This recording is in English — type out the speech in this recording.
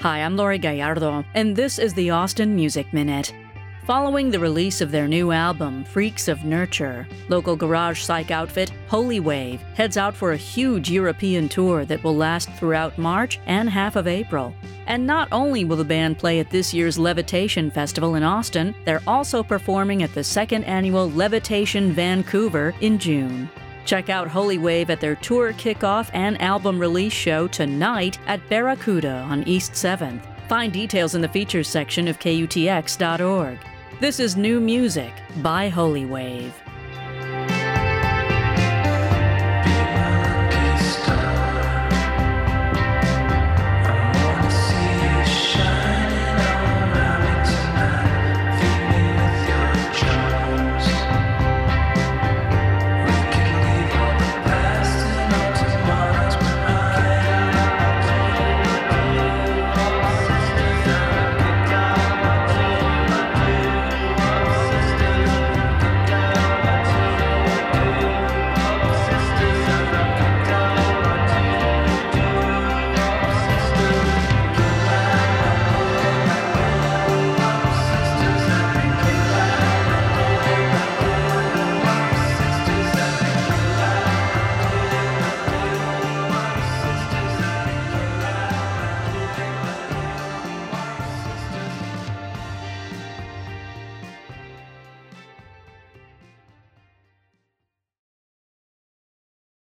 Hi, I'm Lori Gallardo, and this is the Austin Music Minute. Following the release of their new album, Freaks of Nurture, local garage psych outfit Holy Wave heads out for a huge European tour that will last throughout March and half of April. And not only will the band play at this year's Levitation Festival in Austin, they're also performing at the second annual Levitation Vancouver in June. Check out Holy Wave at their tour kickoff and album release show tonight at Barracuda on East 7th. Find details in the features section of KUTX.org. This is new music by Holy Wave.